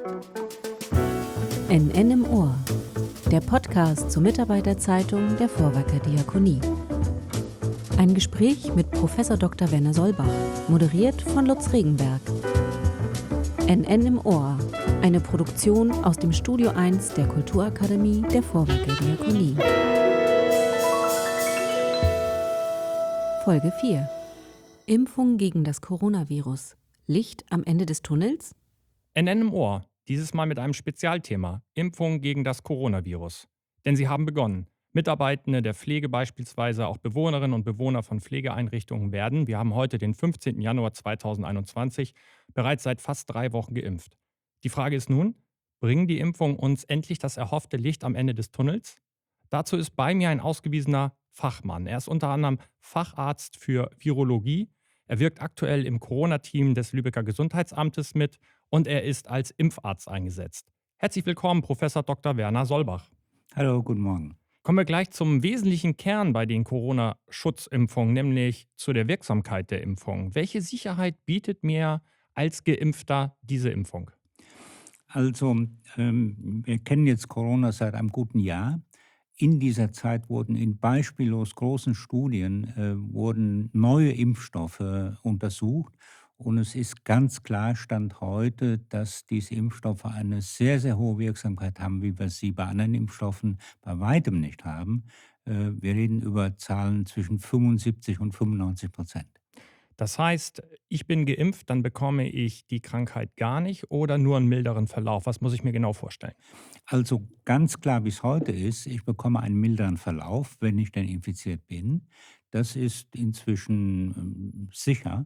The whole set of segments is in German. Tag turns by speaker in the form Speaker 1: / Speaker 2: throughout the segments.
Speaker 1: NN im Ohr, der Podcast zur Mitarbeiterzeitung der Vorwerker Diakonie. Ein Gespräch mit Prof. Dr. Werner Solbach, moderiert von Lutz Regenberg. NN im Ohr, eine Produktion aus dem Studio 1 der Kulturakademie der Vorwerker Diakonie. Folge 4: Impfung gegen das Coronavirus. Licht am Ende des Tunnels?
Speaker 2: NN im Ohr, dieses Mal mit einem Spezialthema: Impfung gegen das Coronavirus. Denn sie haben begonnen. Mitarbeitende der Pflege beispielsweise, auch Bewohnerinnen und Bewohner von Pflegeeinrichtungen werden, wir haben heute den 15. Januar 2021, bereits seit fast 3 Wochen geimpft. Die Frage ist nun, bringen die Impfungen uns endlich das erhoffte Licht am Ende des Tunnels? Dazu ist bei mir ein ausgewiesener Fachmann. Er ist unter anderem Facharzt für Virologie. Er wirkt aktuell im Corona-Team des Lübecker Gesundheitsamtes mit und er ist als Impfarzt eingesetzt. Herzlich willkommen, Professor Dr. Werner Solbach.
Speaker 3: Hallo, guten Morgen.
Speaker 2: Kommen wir gleich zum wesentlichen Kern bei den Corona-Schutzimpfungen, nämlich zu der Wirksamkeit der Impfung. Welche Sicherheit bietet mir als Geimpfter diese Impfung?
Speaker 3: Also, wir kennen jetzt Corona seit einem guten Jahr. In dieser Zeit wurden in beispiellos großen Studien wurden neue Impfstoffe untersucht. Und es ist ganz klar, Stand heute, dass diese Impfstoffe eine sehr, sehr hohe Wirksamkeit haben, wie wir sie bei anderen Impfstoffen bei weitem nicht haben. Wir reden über Zahlen zwischen 75 und 95%.
Speaker 2: Das heißt, ich bin geimpft, dann bekomme ich die Krankheit gar nicht oder nur einen milderen Verlauf. Was muss ich mir genau vorstellen?
Speaker 3: Also ganz klar, wie es heute ist, ich bekomme einen milderen Verlauf, wenn ich denn infiziert bin. Das ist inzwischen sicher.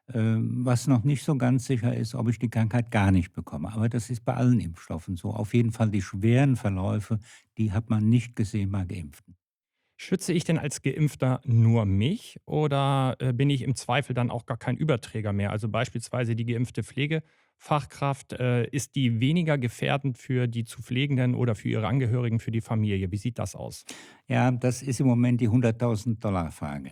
Speaker 3: Was noch nicht so ganz sicher ist, ob ich die Krankheit gar nicht bekomme. Aber das ist bei allen Impfstoffen so. Auf jeden Fall die schweren Verläufe, die hat man nicht gesehen bei Geimpften.
Speaker 2: Schütze ich denn als Geimpfter nur mich oder bin ich im Zweifel dann auch gar kein Überträger mehr? Also beispielsweise die geimpfte Pflegefachkraft, ist die weniger gefährdend für die zu Pflegenden oder für ihre Angehörigen, für die Familie? Wie sieht das aus?
Speaker 3: Ja, das ist im Moment die 100.000-Dollar-Frage.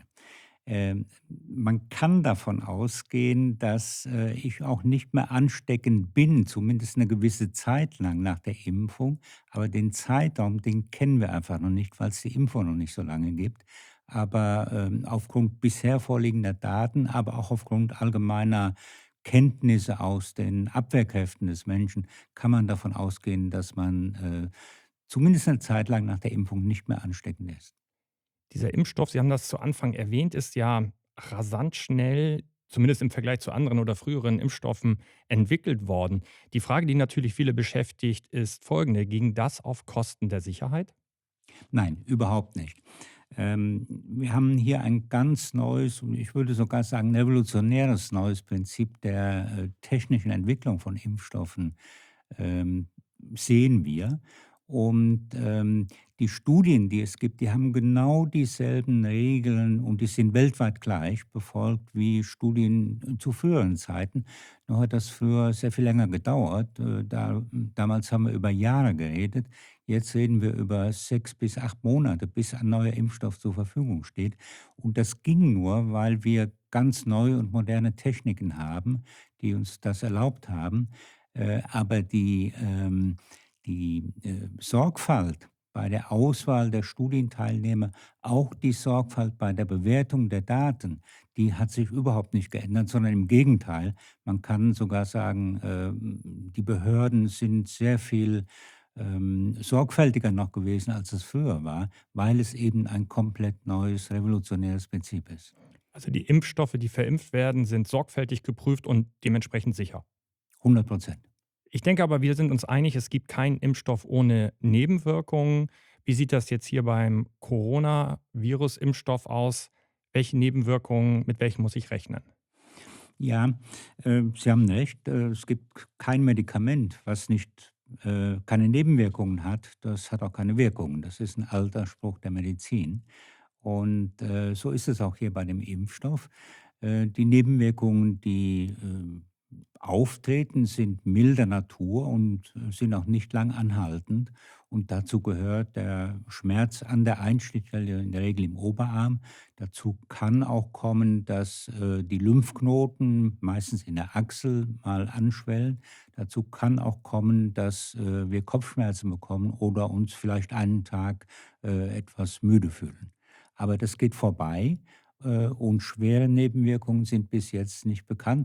Speaker 3: Man kann davon ausgehen, dass ich auch nicht mehr ansteckend bin, zumindest eine gewisse Zeit lang nach der Impfung. Aber den Zeitraum, den kennen wir einfach noch nicht, weil es die Impfung noch nicht so lange gibt. Aber aufgrund bisher vorliegender Daten, aber auch aufgrund allgemeiner Kenntnisse aus den Abwehrkräften des Menschen, kann man davon ausgehen, dass man zumindest eine Zeit lang nach der Impfung nicht mehr ansteckend ist.
Speaker 2: Dieser Impfstoff, Sie haben das zu Anfang erwähnt, ist ja rasant schnell, zumindest im Vergleich zu anderen oder früheren Impfstoffen, entwickelt worden. Die Frage, die natürlich viele beschäftigt, ist folgende: Ging das auf Kosten der Sicherheit?
Speaker 3: Nein, überhaupt nicht. Wir haben hier ein ganz neues und ich würde sogar sagen revolutionäres neues Prinzip der technischen Entwicklung von Impfstoffen ähm, sehen wir. Und die Studien, die es gibt, die haben genau dieselben Regeln und die sind weltweit gleich befolgt wie Studien zu früheren Zeiten. Nur hat das früher sehr viel länger gedauert. Damals haben wir über Jahre geredet. Jetzt reden wir über 6 bis 8 Monate, bis ein neuer Impfstoff zur Verfügung steht. Und das ging nur, weil wir ganz neue und moderne Techniken haben, die uns das erlaubt haben. Aber die Sorgfalt bei der Auswahl der Studienteilnehmer, auch die Sorgfalt bei der Bewertung der Daten, die hat sich überhaupt nicht geändert, sondern im Gegenteil. Man kann sogar sagen, die Behörden sind sehr viel sorgfältiger noch gewesen, als es früher war, weil es eben ein komplett neues, revolutionäres Prinzip ist.
Speaker 2: Also die Impfstoffe, die verimpft werden, sind sorgfältig geprüft und dementsprechend sicher.
Speaker 3: 100%.
Speaker 2: Ich denke aber, wir sind uns einig, es gibt keinen Impfstoff ohne Nebenwirkungen. Wie sieht das jetzt hier beim Coronavirus-Impfstoff aus? Welche Nebenwirkungen, mit welchen muss ich rechnen?
Speaker 3: Ja, Sie haben recht. Es gibt kein Medikament, was nicht keine Nebenwirkungen hat. Das hat auch keine Wirkungen. Das ist ein alter Spruch der Medizin. Und so ist es auch hier bei dem Impfstoff. Die Nebenwirkungen, die auftreten, sind milder Natur und sind auch nicht lang anhaltend. Und dazu gehört der Schmerz an der Einstichstelle, in der Regel im Oberarm. Dazu kann auch kommen, dass die Lymphknoten, meistens in der Achsel, mal anschwellen. Dazu kann auch kommen, dass wir Kopfschmerzen bekommen oder uns vielleicht einen Tag etwas müde fühlen. Aber das geht vorbei. Und schwere Nebenwirkungen sind bis jetzt nicht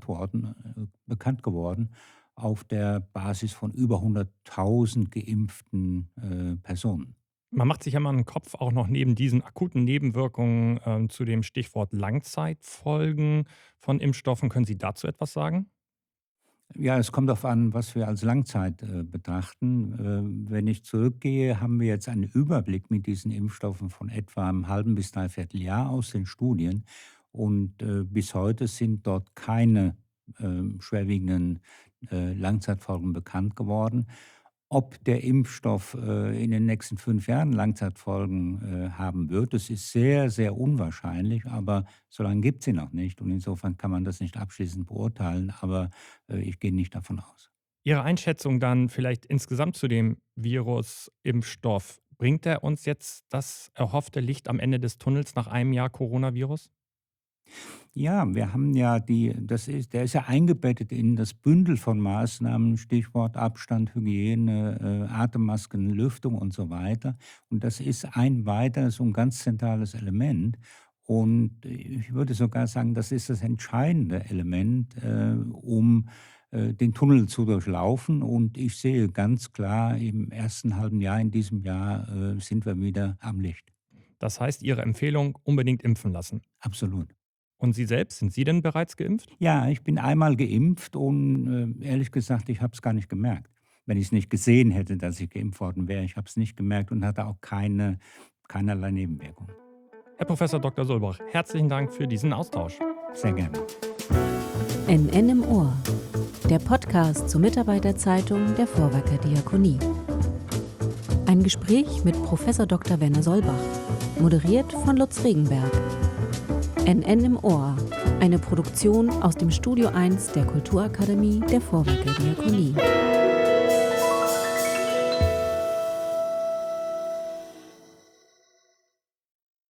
Speaker 3: bekannt geworden auf der Basis von über 100.000 geimpften Personen.
Speaker 2: Man macht sich ja mal einen Kopf auch noch neben diesen akuten Nebenwirkungen zu dem Stichwort Langzeitfolgen von Impfstoffen. Können Sie dazu etwas sagen?
Speaker 3: Ja, es kommt darauf an, was wir als Langzeit betrachten. Wenn ich zurückgehe, haben wir jetzt einen Überblick mit diesen Impfstoffen von etwa einem halben bis dreiviertel Jahr aus den Studien. Und bis heute sind dort keine schwerwiegenden Langzeitfolgen bekannt geworden. Ob der Impfstoff in den nächsten 5 Jahren Langzeitfolgen haben wird, das ist sehr, sehr unwahrscheinlich, aber so lange gibt es ihn noch nicht. Und insofern kann man das nicht abschließend beurteilen, aber ich gehe nicht davon aus.
Speaker 2: Ihre Einschätzung dann vielleicht insgesamt zu dem Virus-Impfstoff. Bringt er uns jetzt das erhoffte Licht am Ende des Tunnels nach einem Jahr Coronavirus?
Speaker 3: Ja, wir haben ja der ist ja eingebettet in das Bündel von Maßnahmen, Stichwort Abstand, Hygiene, Atemmasken, Lüftung und so weiter. Und das ist ein weiteres und ganz zentrales Element. Und ich würde sogar sagen, das ist das entscheidende Element, um den Tunnel zu durchlaufen. Und ich sehe ganz klar, im ersten halben Jahr in diesem Jahr sind wir wieder am Licht.
Speaker 2: Das heißt, Ihre Empfehlung, unbedingt impfen lassen.
Speaker 3: Absolut.
Speaker 2: Und Sie selbst, sind Sie denn bereits geimpft?
Speaker 3: Ja, ich bin einmal geimpft und ehrlich gesagt, ich habe es gar nicht gemerkt. Wenn ich es nicht gesehen hätte, dass ich geimpft worden wäre. Ich habe es nicht gemerkt und hatte auch keinerlei Nebenwirkungen.
Speaker 2: Herr Professor Dr. Solbach, herzlichen Dank für diesen Austausch.
Speaker 3: Sehr gerne.
Speaker 1: NN im Ohr, der Podcast zur Mitarbeiterzeitung der Vorwerker Diakonie. Ein Gespräch mit Professor Dr. Werner Solbach, moderiert von Lutz Regenberg. NN im Ohr, eine Produktion aus dem Studio 1 der Kulturakademie der Vorwerker Diakonie.